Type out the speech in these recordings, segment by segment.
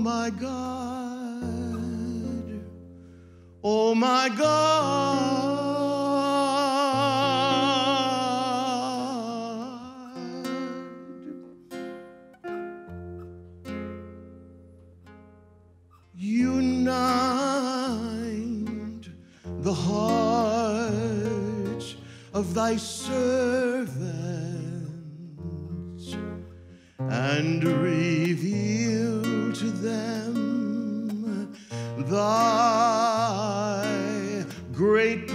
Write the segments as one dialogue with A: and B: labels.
A: my God, oh my God, unite the hearts of thy servants and reveal to them thy great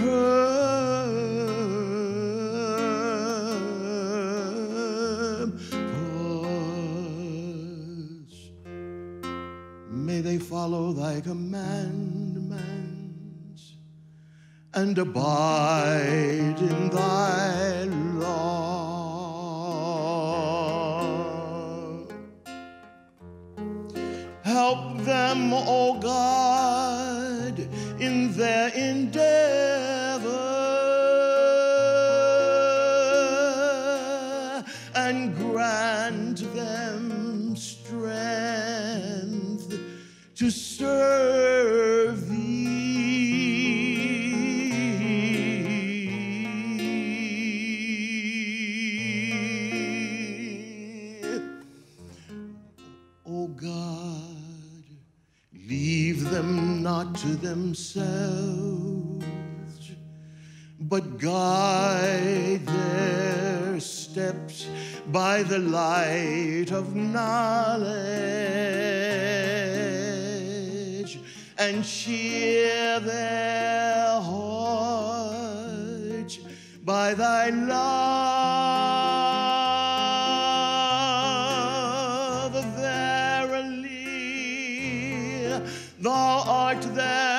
A: purpose. May they follow thy commandments and abide in thy law. Help them, O God, in their endeavor, and grant them strength to serve thee. O God, leave them not to themselves, but guide their steps by the light of knowledge, and cheer their hearts by thy love. Verily, thou art there